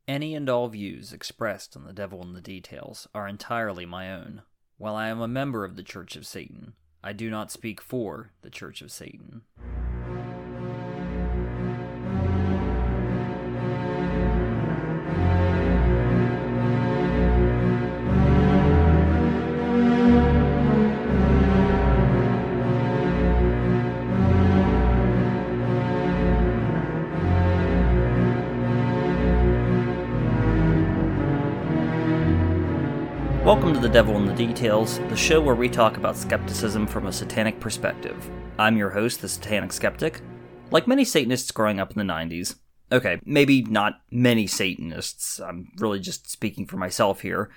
Any and all views expressed on The Devil in the Details are entirely my own. While I am a member of the Church of Satan, I do not speak for the Church of Satan. Welcome to The Devil in the Details, the show where we talk about skepticism from a satanic perspective. I'm your host, the Satanic Skeptic. Like many Satanists growing up in the 90s, okay, maybe not many Satanists, I'm really just speaking for myself here,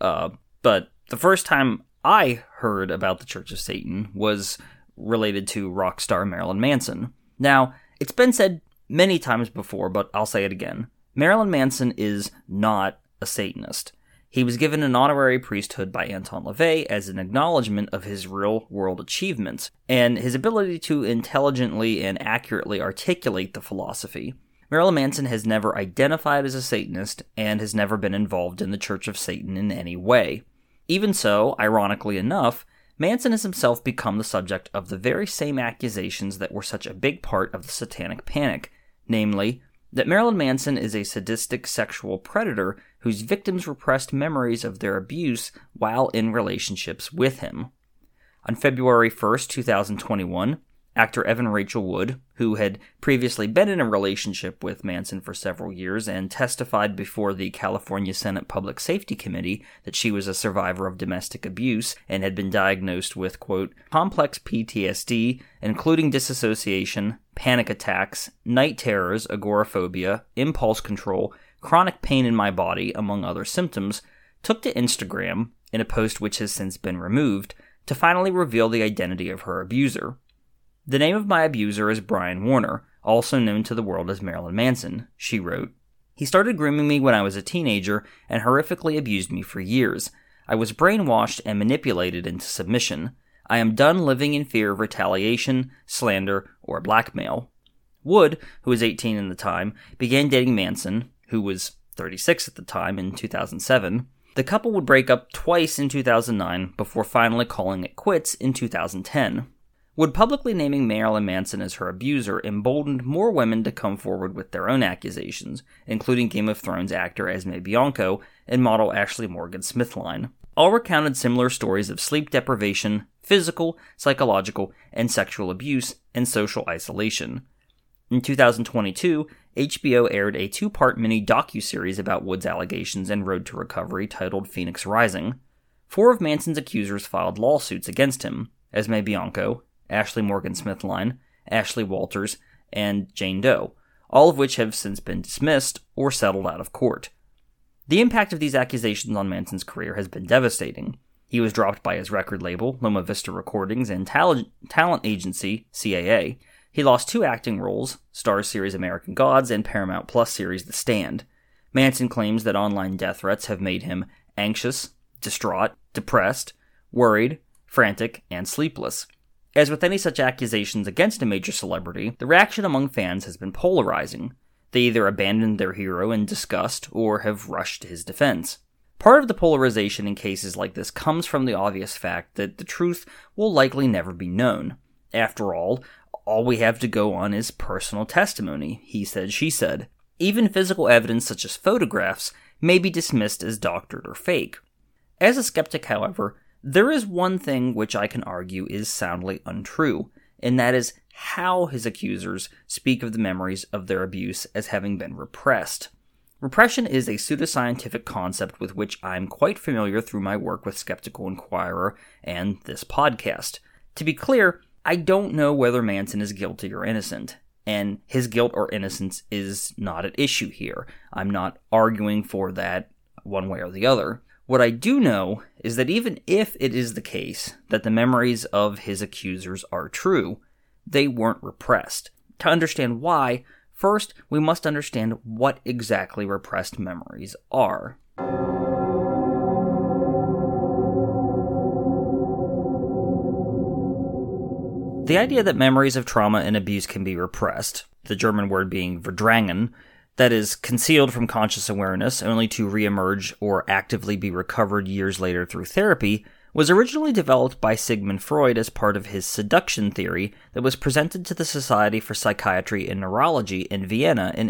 but the first time I heard about the Church of Satan was related to rock star Marilyn Manson. Now, it's been said many times before, but I'll say it again. Marilyn Manson is not a Satanist. He was given an honorary priesthood by Anton LaVey as an acknowledgement of his real-world achievements and his ability to intelligently and accurately articulate the philosophy. Marilyn Manson has never identified as a Satanist and has never been involved in the Church of Satan in any way. Even so, ironically enough, Manson has himself become the subject of the very same accusations that were such a big part of the Satanic Panic, namely, that Marilyn Manson is a sadistic sexual predator whose victims repressed memories of their abuse while in relationships with him. On February 1st, 2021, actor Evan Rachel Wood, who had previously been in a relationship with Manson for several years and testified before the California Senate Public Safety Committee that she was a survivor of domestic abuse and had been diagnosed with, quote, complex PTSD, including disassociation, panic attacks, night terrors, agoraphobia, impulse control, chronic pain in my body, among other symptoms, took to Instagram, in a post which has since been removed, to finally reveal the identity of her abuser. The name of my abuser is Brian Warner, also known to the world as Marilyn Manson, she wrote. He started grooming me when I was a teenager and horrifically abused me for years. I was brainwashed and manipulated into submission. I am done living in fear of retaliation, slander, or blackmail. Wood, who was 18 at the time, began dating Manson, who was 36 at the time, in 2007. The couple would break up twice in 2009 before finally calling it quits in 2010. Wood publicly naming Marilyn Manson as her abuser emboldened more women to come forward with their own accusations, including Game of Thrones actor Esme Bianco and model Ashley Morgan Smithline. All recounted similar stories of sleep deprivation, physical, psychological, and sexual abuse, and social isolation. In 2022, HBO aired a two-part mini docuseries about Wood's allegations and road to recovery titled Phoenix Rising. 4 of Manson's accusers filed lawsuits against him: Esme Bianco, Ashley Morgan Smithline, Ashley Walters, and Jane Doe, all of which have since been dismissed or settled out of court. The impact of these accusations on Manson's career has been devastating. He was dropped by his record label, Loma Vista Recordings, and talent agency, CAA. He lost 2 acting roles, Starz series American Gods and Paramount Plus series The Stand. Manson claims that online death threats have made him anxious, distraught, depressed, worried, frantic, and sleepless. As with any such accusations against a major celebrity, the reaction among fans has been polarizing. They either abandoned their hero in disgust or have rushed to his defense. Part of the polarization in cases like this comes from the obvious fact that the truth will likely never be known. After all we have to go on is personal testimony, he said, she said. Even physical evidence such as photographs may be dismissed as doctored or fake. As a skeptic, however, there is one thing which I can argue is soundly untrue, and that is how his accusers speak of the memories of their abuse as having been repressed. Repression is a pseudoscientific concept with which I'm quite familiar through my work with Skeptical Inquirer and this podcast. To be clear, I don't know whether Manson is guilty or innocent, and his guilt or innocence is not at issue here. I'm not arguing for that one way or the other. What I do know is that even if it is the case that the memories of his accusers are true, they weren't repressed. To understand why, first we must understand what exactly repressed memories are. The idea that memories of trauma and abuse can be repressed, the German word being verdrängen, that is, concealed from conscious awareness only to reemerge or actively be recovered years later through therapy, was originally developed by Sigmund Freud as part of his seduction theory that was presented to the Society for Psychiatry and Neurology in Vienna in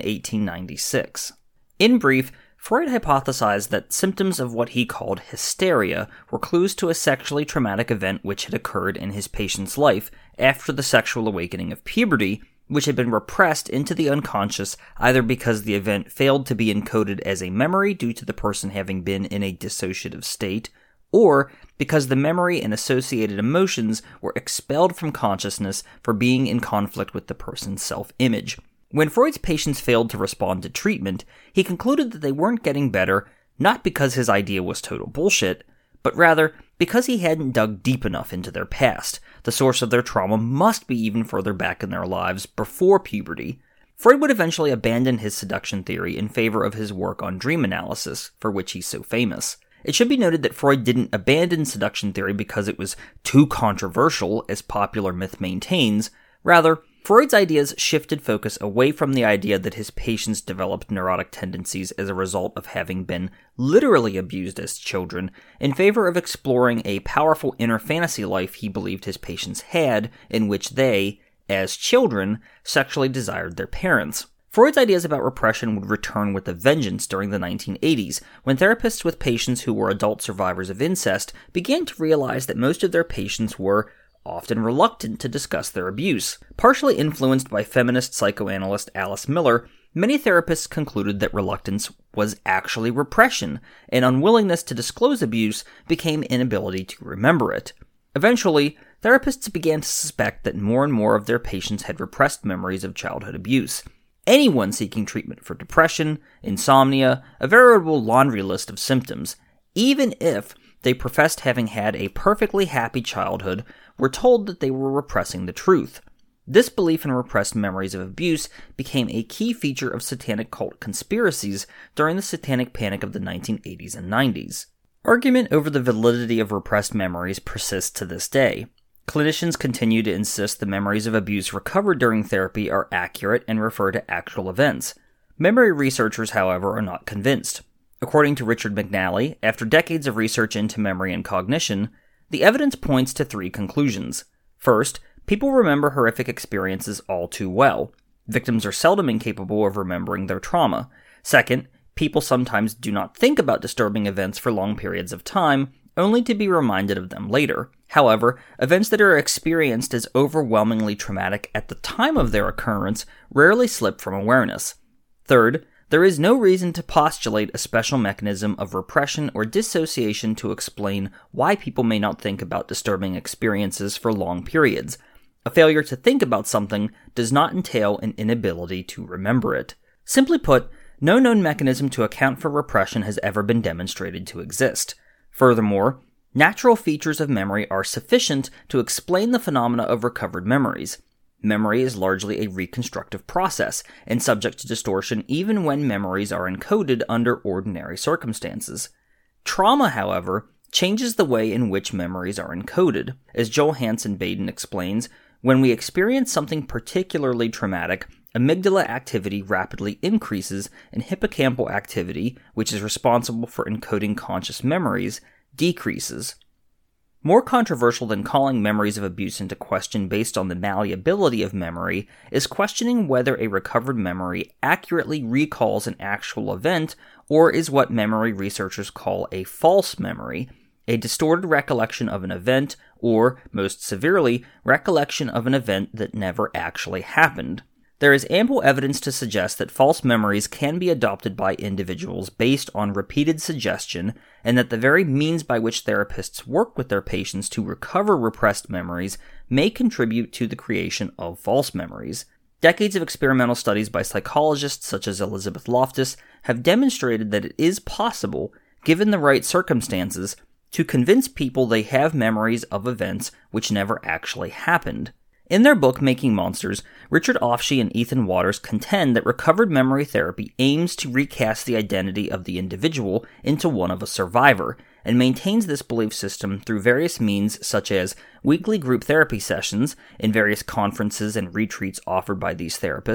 1896. In brief, Freud hypothesized that symptoms of what he called hysteria were clues to a sexually traumatic event which had occurred in his patient's life after the sexual awakening of puberty, which had been repressed into the unconscious either because the event failed to be encoded as a memory due to the person having been in a dissociative state, or because the memory and associated emotions were expelled from consciousness for being in conflict with the person's self-image. When Freud's patients failed to respond to treatment, he concluded that they weren't getting better not because his idea was total bullshit, but rather because he hadn't dug deep enough into their past. The source of their trauma must be even further back in their lives, before puberty. Freud would eventually abandon his seduction theory in favor of his work on dream analysis, for which he's so famous. It should be noted that Freud didn't abandon seduction theory because it was too controversial, as popular myth maintains. Rather, Freud's ideas shifted focus away from the idea that his patients developed neurotic tendencies as a result of having been literally abused as children, in favor of exploring a powerful inner fantasy life he believed his patients had, in which they, as children, sexually desired their parents. Freud's ideas about repression would return with a vengeance during the 1980s, when therapists with patients who were adult survivors of incest began to realize that most of their patients were often reluctant to discuss their abuse. Partially influenced by feminist psychoanalyst Alice Miller, many therapists concluded that reluctance was actually repression, and unwillingness to disclose abuse became inability to remember it. Eventually, therapists began to suspect that more and more of their patients had repressed memories of childhood abuse. Anyone seeking treatment for depression, insomnia, a veritable laundry list of symptoms, even if they professed having had a perfectly happy childhood, were told that they were repressing the truth. This belief in repressed memories of abuse became a key feature of satanic cult conspiracies during the satanic panic of the 1980s and 90s. Argument over the validity of repressed memories persists to this day. Clinicians continue to insist the memories of abuse recovered during therapy are accurate and refer to actual events. Memory researchers, however, are not convinced. According to Richard McNally, after decades of research into memory and cognition, the evidence points to three conclusions. First, people remember horrific experiences all too well. Victims are seldom incapable of remembering their trauma. Second, people sometimes do not think about disturbing events for long periods of time, only to be reminded of them later. However, events that are experienced as overwhelmingly traumatic at the time of their occurrence rarely slip from awareness. Third, there is no reason to postulate a special mechanism of repression or dissociation to explain why people may not think about disturbing experiences for long periods. A failure to think about something does not entail an inability to remember it. Simply put, no known mechanism to account for repression has ever been demonstrated to exist. Furthermore, natural features of memory are sufficient to explain the phenomena of recovered memories. Memory is largely a reconstructive process, and subject to distortion even when memories are encoded under ordinary circumstances. Trauma, however, changes the way in which memories are encoded. As Joel Hansen Baden explains, when we experience something particularly traumatic, amygdala activity rapidly increases and hippocampal activity, which is responsible for encoding conscious memories, decreases. More controversial than calling memories of abuse into question based on the malleability of memory is questioning whether a recovered memory accurately recalls an actual event or is what memory researchers call a false memory, a distorted recollection of an event or, most severely, recollection of an event that never actually happened. There is ample evidence to suggest that false memories can be adopted by individuals based on repeated suggestion, and that the very means by which therapists work with their patients to recover repressed memories may contribute to the creation of false memories. Decades of experimental studies by psychologists such as Elizabeth Loftus have demonstrated that it is possible, given the right circumstances, to convince people they have memories of events which never actually happened. In their book, Making Monsters, Richard Offshee and Ethan Waters contend that recovered memory therapy aims to recast the identity of the individual into one of a survivor, and maintains this belief system through various means such as weekly group therapy sessions in various conferences and retreats offered by these therapists,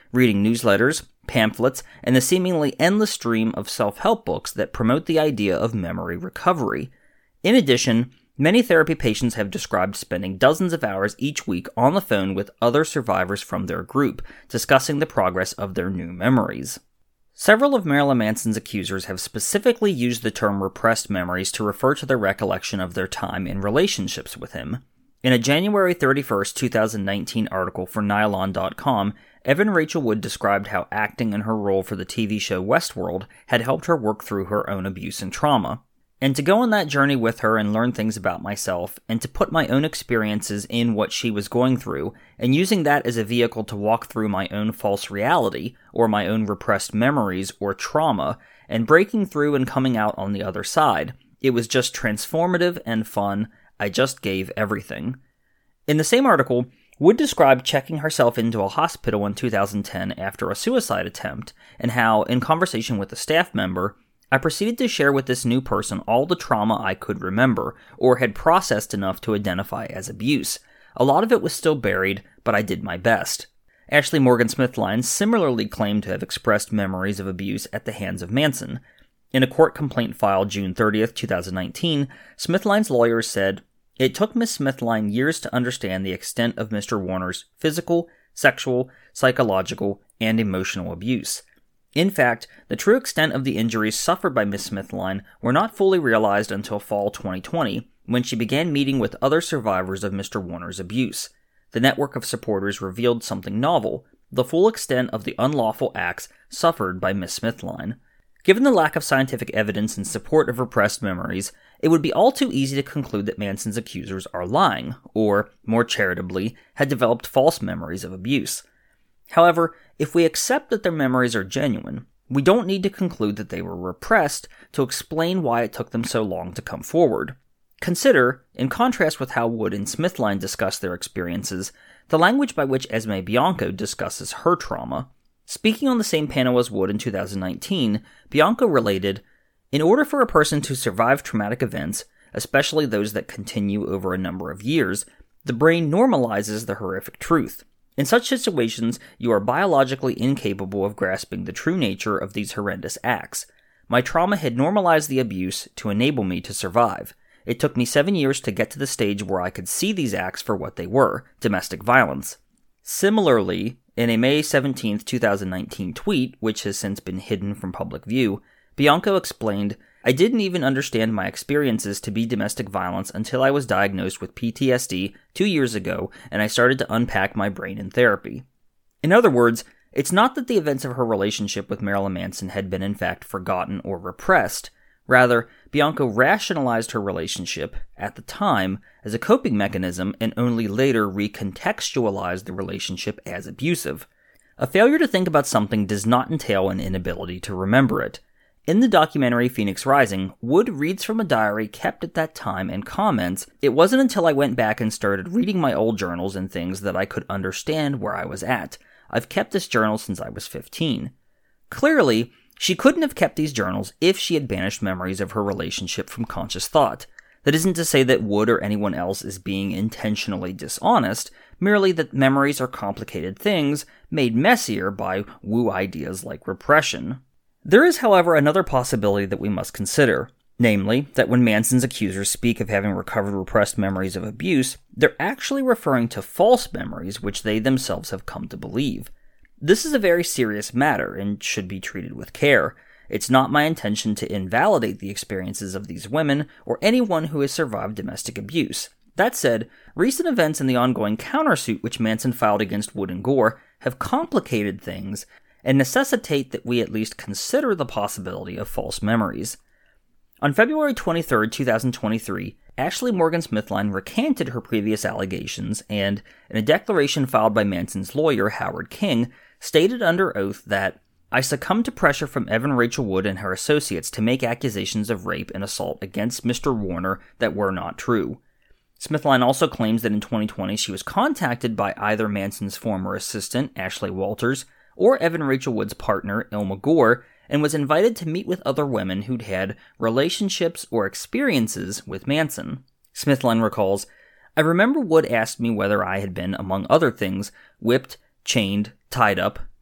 reading newsletters, pamphlets, and the seemingly endless stream of self-help books that promote the idea of memory recovery. In addition, many therapy patients have described spending dozens of hours each week on the phone with other survivors from their group, discussing the progress of their new memories. Several of Marilyn Manson's accusers have specifically used the term repressed memories to refer to their recollection of their time in relationships with him. In a January 31, 2019 article for Nylon.com, Evan Rachel Wood described how acting in her role for the TV show Westworld had helped her work through her own abuse and trauma. And to go on that journey with her and learn things about myself, and to put my own experiences in what she was going through, and using that as a vehicle to walk through my own false reality, or my own repressed memories or trauma, and breaking through and coming out on the other side. It was just transformative and fun. I just gave everything. In the same article, Wood described checking herself into a hospital in 2010 after a suicide attempt, and how, in conversation with a staff member, I proceeded to share with this new person all the trauma I could remember, or had processed enough to identify as abuse. A lot of it was still buried, but I did my best. Ashley Morgan Smithline similarly claimed to have expressed memories of abuse at the hands of Manson. In a court complaint filed June 30th, 2019, Smithline's lawyers said, "It took Ms. Smithline years to understand the extent of Mr. Warner's physical, sexual, psychological, and emotional abuse. In fact, the true extent of the injuries suffered by Ms. Smithline were not fully realized until fall 2020, when she began meeting with other survivors of Mr. Warner's abuse. The network of supporters revealed something novel, the full extent of the unlawful acts suffered by Ms. Smithline. Given the lack of scientific evidence in support of repressed memories, it would be all too easy to conclude that Manson's accusers are lying, or, more charitably, had developed false memories of abuse. However, if we accept that their memories are genuine, we don't need to conclude that they were repressed to explain why it took them so long to come forward. Consider, in contrast with how Wood and Smithline discuss their experiences, the language by which Esme Bianco discusses her trauma. Speaking on the same panel as Wood in 2019, Bianco related, "In order for a person to survive traumatic events, especially those that continue over a number of years, the brain normalizes the horrific truth. In such situations, you are biologically incapable of grasping the true nature of these horrendous acts. My trauma had normalized the abuse to enable me to survive. It took me 7 years to get to the stage where I could see these acts for what they were, domestic violence." Similarly, in a May 17, 2019 tweet, which has since been hidden from public view, Bianco explained, "I didn't even understand my experiences to be domestic violence until I was diagnosed with PTSD 2 years ago, and I started to unpack my brain in therapy." In other words, it's not that the events of her relationship with Marilyn Manson had been in fact forgotten or repressed. Rather, Bianco rationalized her relationship, at the time, as a coping mechanism and only later recontextualized the relationship as abusive. A failure to think about something does not entail an inability to remember it. In the documentary Phoenix Rising, Wood reads from a diary kept at that time and comments, "It wasn't until I went back and started reading my old journals and things that I could understand where I was at. I've kept this journal since I was 15. Clearly, she couldn't have kept these journals if she had banished memories of her relationship from conscious thought. That isn't to say that Wood or anyone else is being intentionally dishonest, merely that memories are complicated things made messier by woo ideas like repression. There is, however, another possibility that we must consider, namely, that when Manson's accusers speak of having recovered repressed memories of abuse, they're actually referring to false memories which they themselves have come to believe. This is a very serious matter and should be treated with care. It's not my intention to invalidate the experiences of these women or anyone who has survived domestic abuse. That said, recent events and the ongoing countersuit which Manson filed against Wood and Gore have complicated things and necessitate that we at least consider the possibility of false memories. On February 23, 2023, Ashley Morgan Smithline recanted her previous allegations and, in a declaration filed by Manson's lawyer, Howard King, stated under oath that, "I succumbed to pressure from Evan Rachel Wood and her associates to make accusations of rape and assault against Mr. Warner that were not true." Smithline also claims that in 2020 she was contacted by either Manson's former assistant, Ashley Walters, or Evan Rachel Wood's partner, Ilma Gore, and was invited to meet with other women who'd had relationships or experiences with Manson. Smithline recalls, "I remember Wood asked me whether I had been, among other things, whipped, chained, tied up,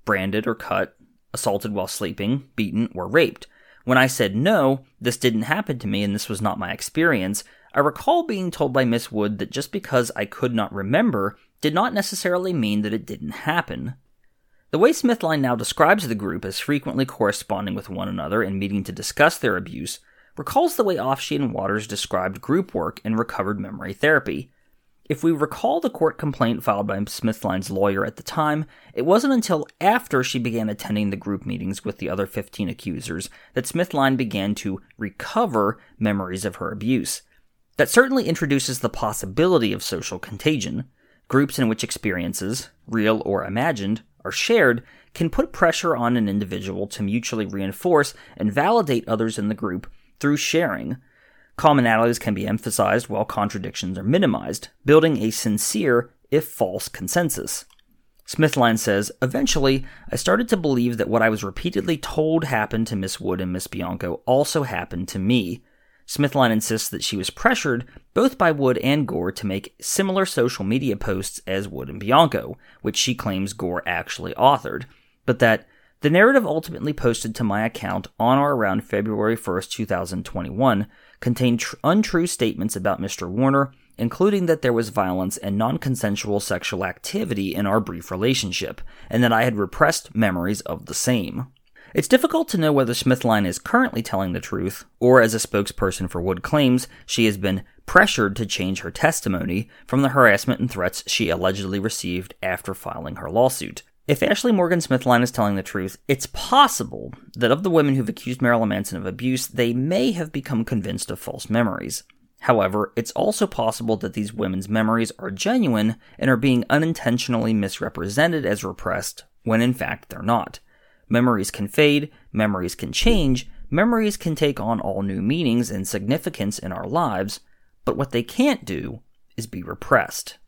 branded or cut, assaulted while sleeping, beaten, or raped. When I said no, this didn't happen to me and this was not my experience, I recall being told by Miss Wood that just because I could not remember did not necessarily mean that it didn't happen. The way Smithline now describes the group as frequently corresponding with one another and meeting to discuss their abuse recalls the way Offshee and Waters described group work in recovered memory therapy. If we recall the court complaint filed by Smithline's lawyer at the time, it wasn't until after she began attending the group meetings with the other 15 accusers that Smithline began to recover memories of her abuse. That certainly introduces the possibility of social contagion. Groups in which experiences, real or imagined, are shared can put pressure on an individual to mutually reinforce and validate others in the group through sharing. Commonalities can be emphasized while contradictions are minimized, building a sincere, if false, consensus. Smithline says, "Eventually, I started to believe that what I was repeatedly told happened to Miss Wood and Miss Bianco also happened to me." Smithline insists that she was pressured both by Wood and Gore to make similar social media posts as Wood and Bianco, which she claims Gore actually authored, but that the narrative ultimately posted to my account on or around February 1st, 2021, contained untrue statements about Mr. Warner, including that there was violence and non-consensual sexual activity in our brief relationship, and that I had repressed memories of the same. It's difficult to know whether Smithline is currently telling the truth, or as a spokesperson for Wood claims, she has been pressured to change her testimony from the harassment and threats she allegedly received after filing her lawsuit. If Ashley Morgan Smithline is telling the truth, it's possible that of the women who've accused Marilyn Manson of abuse, they may have become convinced of false memories. However, it's also possible that these women's memories are genuine and are being unintentionally misrepresented as repressed, when in fact they're not. Memories can fade, memories can change, memories can take on all new meanings and significance in our lives, but what they can't do is be repressed.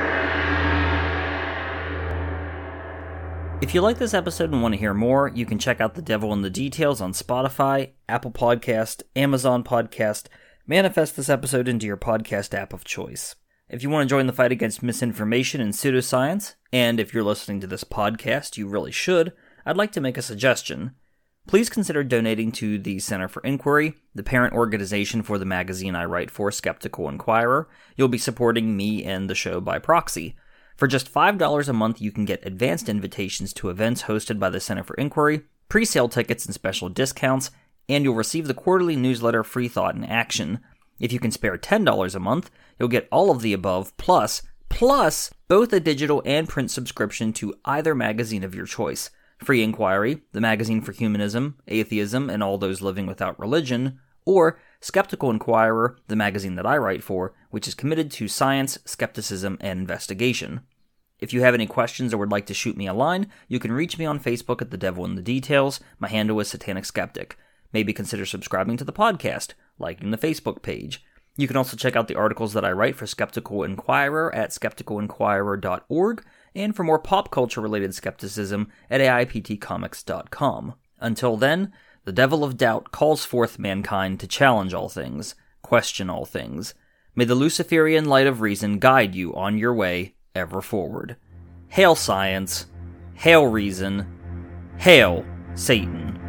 If you like this episode and want to hear more, you can check out The Devil in the Details on Spotify, Apple Podcast, Amazon Podcast. Manifest this episode into your podcast app of choice. If you want to join the fight against misinformation and pseudoscience, and if you're listening to this podcast, you really should, I'd like to make a suggestion. Please consider donating to the Center for Inquiry, the parent organization for the magazine I write for, Skeptical Inquirer. You'll be supporting me and the show by proxy. For just $5 a month, you can get advanced invitations to events hosted by the Center for Inquiry, pre-sale tickets and special discounts, and you'll receive the quarterly newsletter Free Thought in Action. If you can spare $10 a month, you'll get all of the above, plus both a digital and print subscription to either magazine of your choice. Free Inquiry, the magazine for humanism, atheism, and all those living without religion, or Skeptical Inquirer, the magazine that I write for, which is committed to science, skepticism, and investigation. If you have any questions or would like to shoot me a line, you can reach me on Facebook at The Devil in the Details. My handle is Satanic Skeptic. Maybe consider subscribing to the podcast, liking the Facebook page. You can also check out the articles that I write for Skeptical Inquirer at skepticalinquirer.org, and for more pop culture-related skepticism at AIPTcomics.com. Until then, the Devil of Doubt calls forth mankind to challenge all things, question all things. May the Luciferian light of reason guide you on your way ever forward. Hail science, hail reason, hail Satan.